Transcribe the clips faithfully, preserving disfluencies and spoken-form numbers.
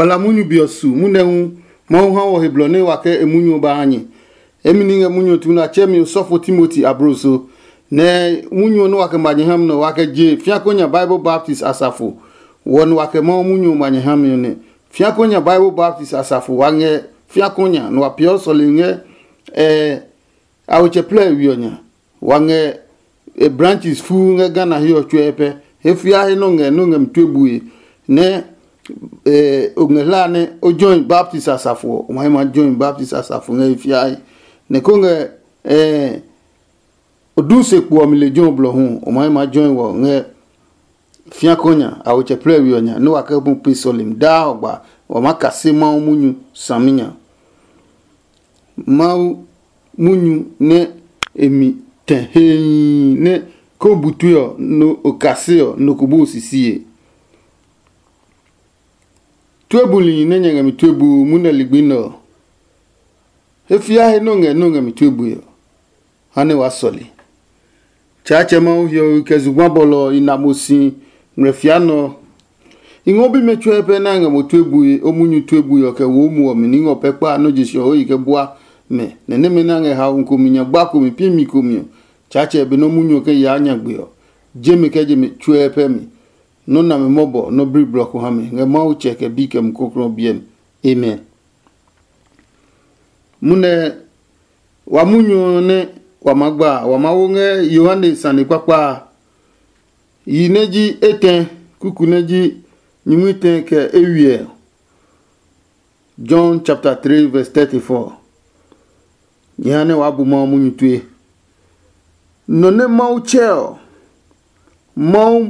wala munyu biosu munenu mau ha wo heblone wake emunyu ba anyi emini emunyu tuna chemi sofo Timothy abroso ne munyu no wake manyeham no wake je fiakonya Bible Baptist asafo won wake mau munyu manyeham ne fiakonya Bible Baptist asafo wange fiakonya no apio solinge eh awche play wionya wange e branches fu nge gana hiyo chwepe hefia he no nge no nge mtwebuye ne eh ongelane o join Baptist asafo o mahema join Baptist asafo nge fia ne konge eh oduse kwa mile join blo hu o mahema join wo nge fia konya awche play wionya no akabu pisolim da ogba o makase ma munyu saminya ma munyu ne emi tehei ne ko butuyo no okaseo no kubu sisie twebuli ne nyanga mitwebu muna ligbino efia he no nge no nge mitwebu yo hane wasoli chache ma uhyo kezugwa bolo inamusi mrefiano ingobi mechwepe na nge motwebu omunyu twebu yo ke wo mu ominingo pepa no jisho ho ike bua me nene menange ha unkominya gbako mi pimi komio chache be no munyo ke ya nyagbe yo jemi ke jemi chwepe mi no na me mobo no bri block ha me nge ma uche ke bi ke mkokro biem amen mune wa munyo ne wa magba wa mawonge Yohane sani papa yineji eten kukuneji nyimite ke ewie John chapter three verse thirty-four Yane wabu ma munyu tue none mau cheo mau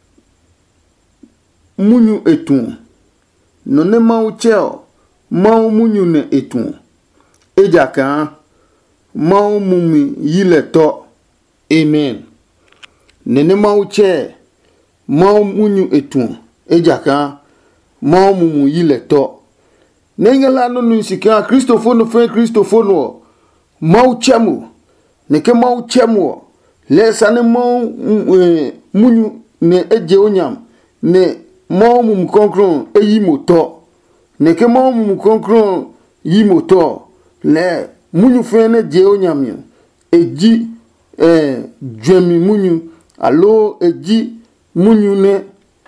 munyu etun none mau cheo mau munyu ne etun ejaka mau mumi yile to amen nene mau che mau munyu etun ejaka mau mumu yile to nengela no nusika Christopher fe Christopher no mau chemu neke mau chemu le sane mau e, munyu ne eje onyam ne mau mum konkron eyi moto neke mau mum konkron yi moto le munyu fe ne je onyam yo eji eh dwemi munyu alo eji munyu ne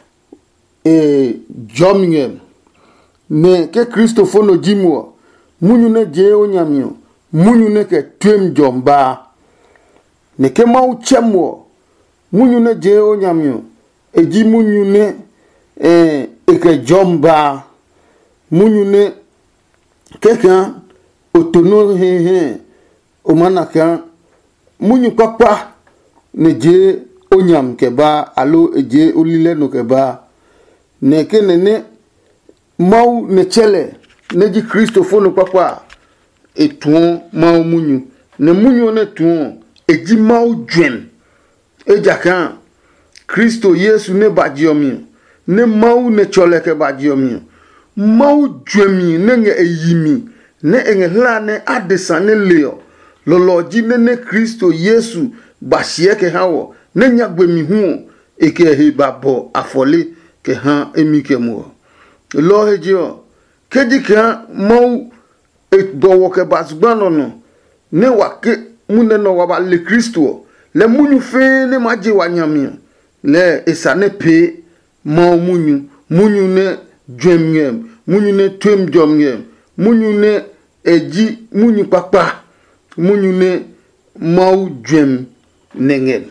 eh jomingem ne ke Christopher no jimo munyu ne je onyam yo munyu ne ke twem jomba ne ke mau chemo munyu ne je onyamyo eji munyu ne eh eke jomba munyu ne keka otono he he o manaka munyu papa ne je onyam keba alo eje olile no keba ne ke ne ne mau ne chele ne ji Christopher no papa etun mau munyu ne munyu ne tun eji mau dwen ejaka Kristo Yesu ne badiomi ne mau ne choleke badiomi mau dwemi ne nge eyimi ne engela ne adesa ne leo loloji ne ne Kristo Yesu basieke hawo ne nyagbemi hu eke he babo afole ke ha emike mo lo hejo kedika mau et bowo ke basgbano no ne wake munne no waba le Kristo le munyu fe ne maji wanyami le esane pe ma munyu munyu ne dwemyem munyu ne twem jomyem munyu ne eji munyu papa munyu ne mau dwem nengel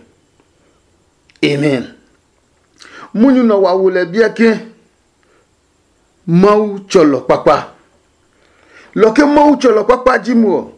amen munyu no wawule biake mau cholo papa loke mau cholo papa jimo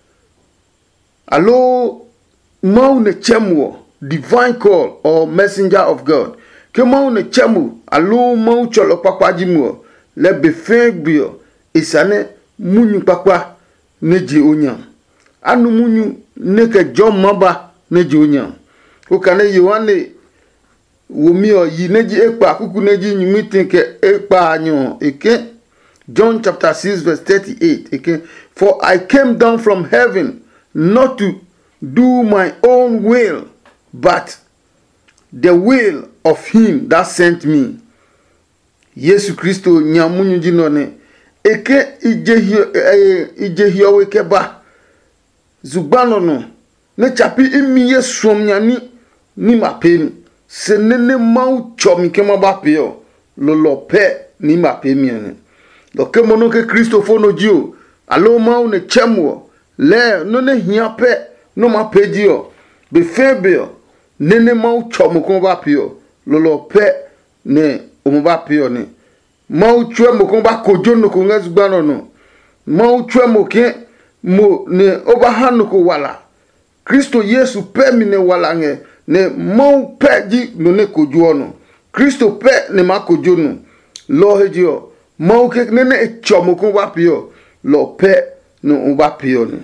allo mau ne chemo divine call or messenger of God ke mau ne chemo allo mau cholo papa jimo le be fegbio isane munyu papa ne ji onyam anu munyu ne ke jom maba ne ji onyam o kane Yohane womi o yi ne ji epa kuku ne ji nyimiti ke epa anyo eke John chapter six verse thirty-eight okay? For I came down from heaven not to do my own will but the will of him that sent me Yesu Kristo nyamunyu jino ne eke ijehio eh, ijehio weke ba zugbano no ne chapi imi Yesu nyani ni mapemi se nene mau chomi ke ba peo lolo pe ni mapemi ne do ke mono ke Kristo fono jio alo mau ne chemo le no ne hia pe no mapejio be febeo nene mau chomo ko ba peo lolo pe ne o ba peo ne mau chwe mo ko ba kojo no ko ngazgbano no mau chwe mo ke mo ne oba hanu ko wala Kristo Yesu pe mi ne wala nge ne mau pe ji no ne kojo no Kristo pe ne ma kojo no lo hejio mau ke nene e chomo ko ba peo lo pe no o ba peo ne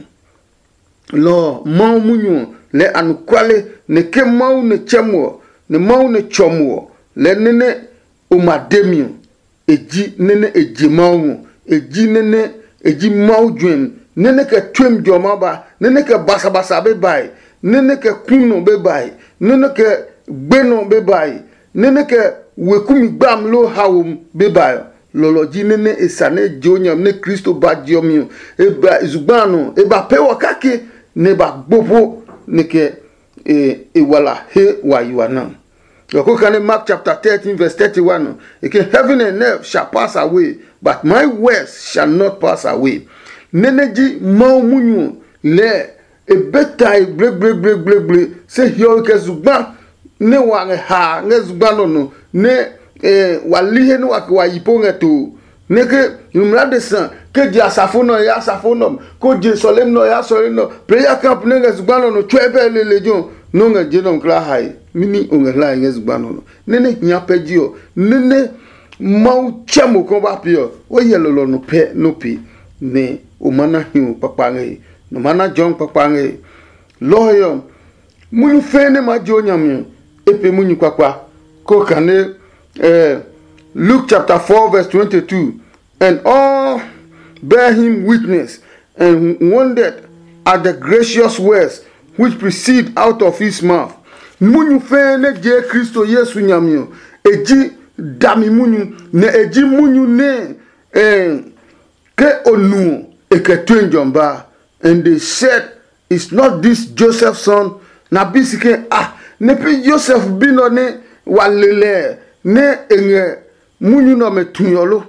lo mau munyu le anukwale ne ke mau ne chemo ne mau ne chomo le nene o mademio eji nene eji mau eji nene eji mau dwen nene ke twem joma ba nene ke basa basa be bai nene ke kuno be bai nene ke gbeno be bai nene ke wekumi gbam lo hawum be bai loloji nene esane jonyam ne Kristo ba diomio e ba zugbano e ba pe wakake ne ba gbobo ne ke e, e wala he wa yuana. In Mark chapter thirteen verse thirty-one, okay, heaven and earth shall pass away, but my words shall not pass away. Neneji mau munyu le e beta break break break break break se hiyo ke zugba ne wa ha ne zugba no no ne e walihe no wa yiponga to ne ke numra de san ke di asafo no ya asafo no ko je solem no ya solem no prayer camp ne zugba no no twebe le lejon no nga je no kra hai mini ongela nges gbano nene nyapejio nene mau chamo ko ba pio o yelolo no pe no pi ne o mana hiu papange no mana jong papange loyo munu fene ma jonyam epe munu kwakwa ko kane eh Luke chapter four verse twenty-two, and all bear him witness and wondered at the gracious words which proceed out of his mouth. Munyu fene je Kristo Yesu nyamio eji dami munyu ne eji munyu ne eh, ke onu eke twenjomba, and they said, is not this Joseph's son? Na bisike ah ne pe Joseph bino ne walele ne enge munyu no metunyolo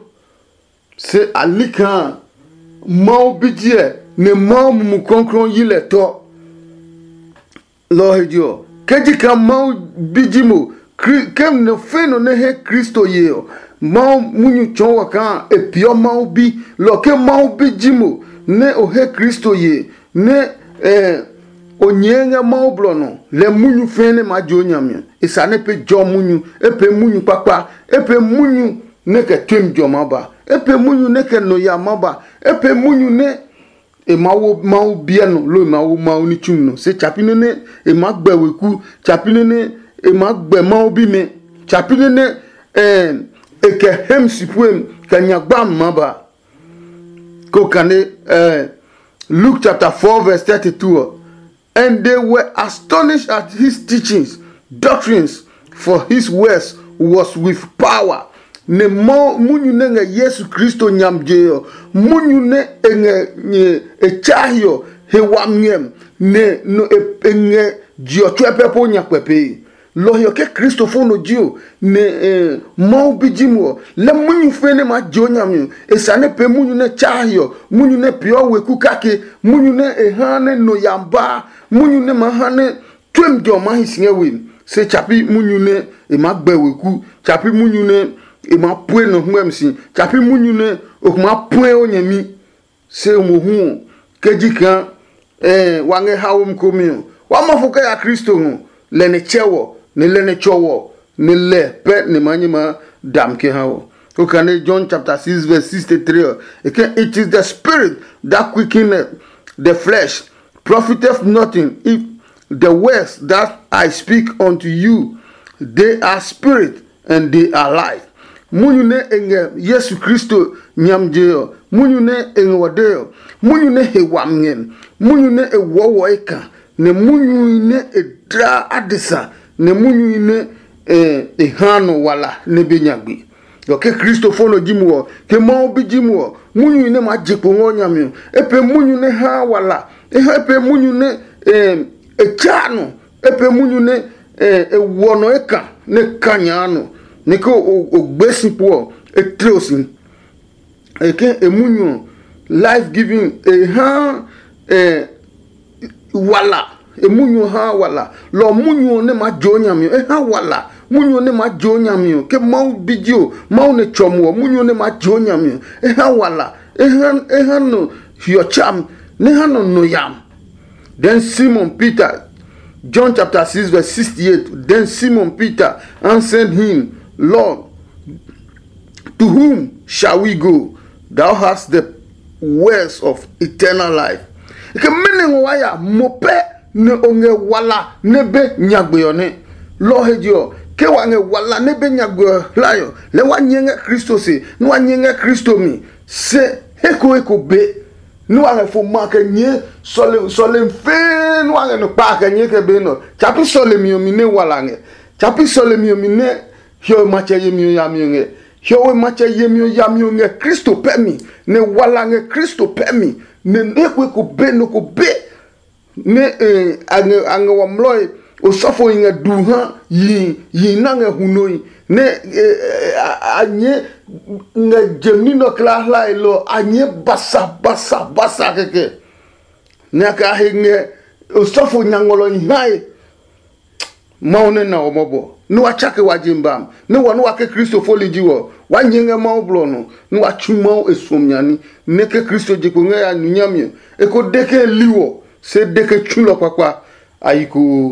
se alika mau bidie ne mau mu konkron yile to lohejo keji ka mau bijimo kem no feno ne he Kristo yeo mau munyu chonwa kan epio mau bi lo ke mau bijimo ne o he Kristo ye ne eh onyenga mau blono le munyu fene ma jonyamia isane pe jo munyu epe munyu papa epe munyu ne ke twem jo maba epe munyu ne ke no ya maba epe munyu ne e mawo mawo bieno lo mawo mawo ni chumno se chapine ne e magbe weku chapine ne e magbe mawo bi me chapine ne eh e ke hem sipuem kanyagba maba ko kane eh Luke chapter four verse thirty-two, and they were astonished at his teachings, doctrines, for his words was with power. Ne mo munyu ne nga Yesu Kristo nyamjeyo munyu ne enge nye echahio he wamyem ne no enge jio twepe po nyakwepe lohyo ke Kristo fono jio ne eh, mau bijimo le munyu fene ma jio nyamyo esane pe munyu ne chahio munyu ne pio weku kake munyu ne ehane no yamba munyu ne mahane twem jo mahisinye win se chapi munyu ne e magbe weku chapi munyu ne e ma pue no humemsi chapi munyu ne o ma pue onyami se mo hu kejika eh wange hawum komio wa mafuka ya Kristo hu le ne chewo ne le ne chowo ne le pe ne manyima damke hawo. Okay, John chapter six verse sixty-three, okay, it is the spirit that quickeneth the flesh, profiteth nothing. If the words that I speak unto you, they are spirit and they are life. Munyu ne enge Yesu Kristo nyamjeyo, munyu ne enge wadeyo, munyu ne hewamnyen, munyu ne ewowo eka, ne munyu ne edra adisa, ne munyu ne eh, ehano wala ne benyagbi. Yo ke Christopher no jimu ke ma obi jimu munyu ne ma jepo ngonyame epe munyu ne ha wala epe munyu ne eh echano epe munyu ne eh ewono eka ne kanyano ne ko ogbesipo etrosin eke emunyu life giving e ha eh wala emunyu ha wala lo munyu ne ma jonyame e ha wala munyu ne ma jonyame ke mau bidio mau ne chomo munyu ne ma jonyame e ha wala e han e han no hiocham ne han no yam. Then Simon Peter, John chapter six verse sixty-eight, then Simon Peter answered him, Lord, to whom shall we go? Thou hast the words of eternal life. Ke meaning waya mope ne onge wala nebe nyagbeone lo hejo ke wange wala nebe nyagbe layo le wanyenge Kristo se no wanyenge Kristo mi se heko heko be no wange fo maka nye sole sole fe no wange no pa ka nye ke be no chapi sole mi mi ne wala nge chapi sole mi mi ne hio macha ye mi ya mi nge hio we macha ye mi ya mi nge Kristo pe mi ne wala nge Kristo pe mi ne nekwe ko be no ko be ne eh ange ange wa mloy o sofo inga duha yi yi nange hunoi ne anye nga jemni no kla la ilo anye basa basa basa keke ne ka hinge o sofo nyangolo nhai maune na omobo no achake wajimbam ne wonu wake Kristo folijiwo wanyenge maoblo no no achuma esomnyani ne ke Kristo jikunga ya nunyamye eko deke liwo se deke chulo kwakwa ayiku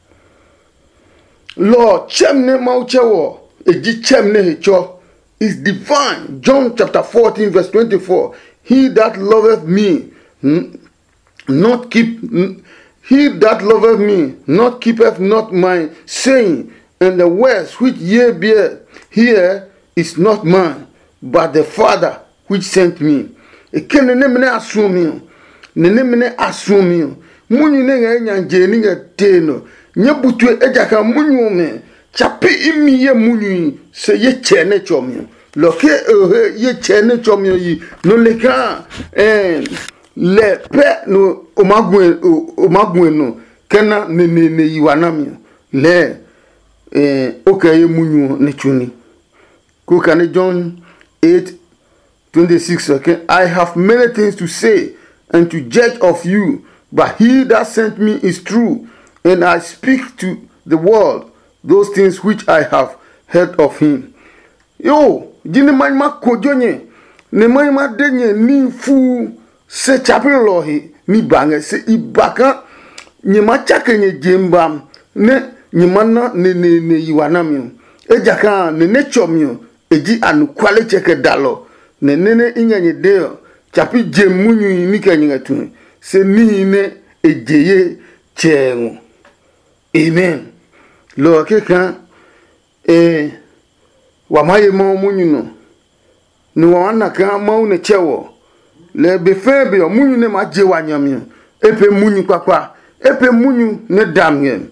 Lord chemne mauchewo eji chemne hecho is divine. John chapter fourteen verse twenty-four, he that loveth me not keep he that loveth me not keepeth not my saying, and the words which ye bear here is not mine, but the Father which sent me. Ekene ne mene asumi ne ne mene asumi munyu ne nga nyanje ni nga teno nyebutu ejaka munyu me chapi imi ye munyu se ye chene chomi loke eh ye chene chomi yi no leka eh le pe no omagwe omagwe no kena ne ne ne yiwanami le eh okaye munyu ne chuni ko kane John eight twenty-six, okay? I have many things to say and to judge of you, but he that sent me is true, and I speak to the world those things which I have heard of him. Yo, jini manima kojonye, ne manima denye ni fu se chapel lohi ni bange se ibaka nyema chake nye jembam ne nyemana ne ne ne yiwanamyo ejaka ne ne chomyo eji anu kwale cheke dalo ne nene inyanye deo chapi jemunyu nika nyinga tuni se ni ne ejeye chengu. Amen. Lo keka e wamaye mao munyu no ni wana ka mao ne chewo le befebe o munyu ne maje wanyamyo epe munyu kwakwa epe munyu ne damyen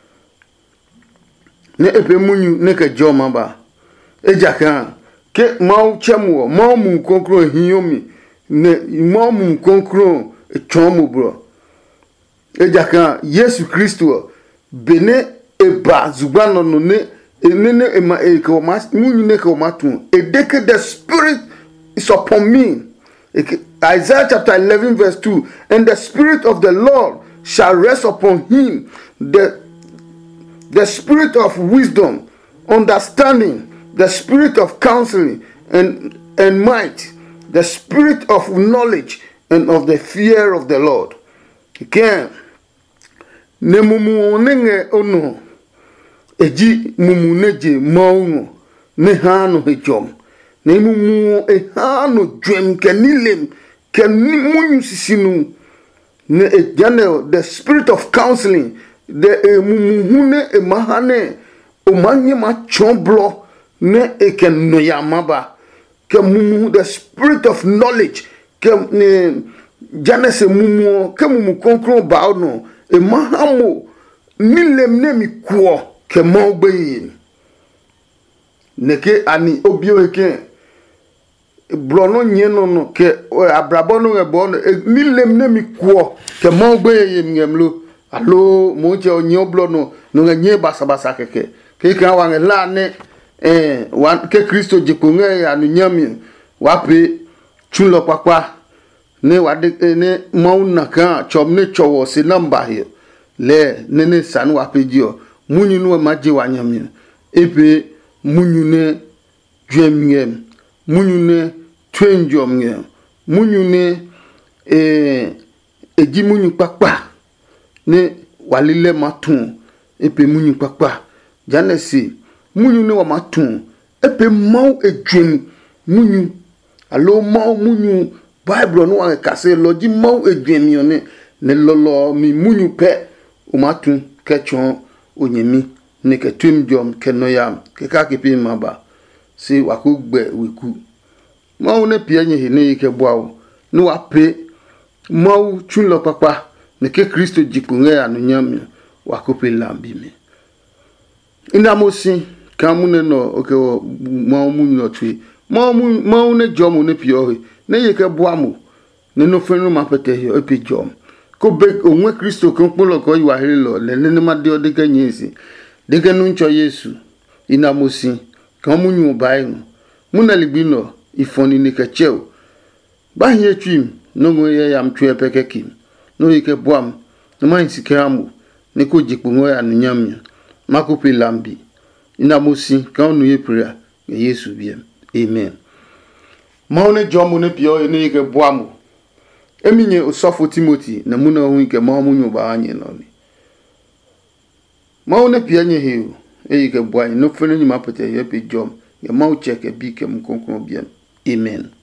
ne epe munyu ne ke joma ba ejaka ke mau chemu mau mu konkro hiomi ne mau mu konkro chomu bro ejaka Yesu Kristo bene eba zubano no ne enene ema eko mas munyu ne ko matu edeke the spirit is upon me. Isaiah chapter eleven verse two, and the spirit of the Lord shall rest upon him, the the spirit of wisdom, understanding, the spirit of counseling and and might, the spirit of knowledge and of the fear of the Lord. Again, ne mumu nenge ono eji mumu neje maungo ne hano hejom ne mumu e hano dwem kenilem kenimunyu sisinu ne ejane the spirit of counseling the mumu hune e mahane o manye ma chomblo ne e ken no yamaba ke mumu the spirit of knowledge ke ne jane se mumu ke mumu konkro ba no e mahamo nilem ne mi kuo ke mogbe neke ani obio eke blono nyeno no ke abrabono ebono mi lem ne mi kwo ke mo gbe ye ngemlo alo mo je onyo blono no nye basa basa keke ke kan wa la ne eh wan ke Kristo jikunge anu nyami wape chulo kwakwa ne wade ne mauna kan chomne chowo se namba he le nene sanu wape dio munyu no maji wanyami epe munyu ne dwemiem munyu ne twenjom ngem munyu ne eh eji munyu kwakwa ne walile matun epe munyu kwakwa janesi munyu ne wa matun epe mau edwem munyu alo mau munyu Bible no wa kase loji mau edwem yo ne ne lolo mi munyu pe o matun kechon onyemi ne ketum jom kenoyam ke ka ke pi maba si wakugbe wiku mau ne pia nye ne ke boawo no wa pe mau chulo papa ne ke Kristo jikunge anu nyam wakope lambi me ina mosi kamune no oke mau munyu no twi mau mau ne jom ne pia ho ne ye ke boamu ne no fenu mapete he epi jom ko be onwe Kristo ko polo ko yiwa hello le ne ma de ode kanyesi de kanu ncho Yesu ina mosi kamunyu bai muna libino ifoni ne ke cheo ba ye twim no ngo ye yam twe pekekim no ye ke boam no man sikamu ne ko jipungo ya nyamya makopi lambi ina mosi kanu ye prayer Yesu biem amen maune jomu ne pio ne ke boamu eminye osofo Timothy na muna hu ke mamunyu ba anye no ni maune pia nye hiu e ke boan no fene ni mapete ye pe jom ya mau check e bi ke mkonkon biem amen.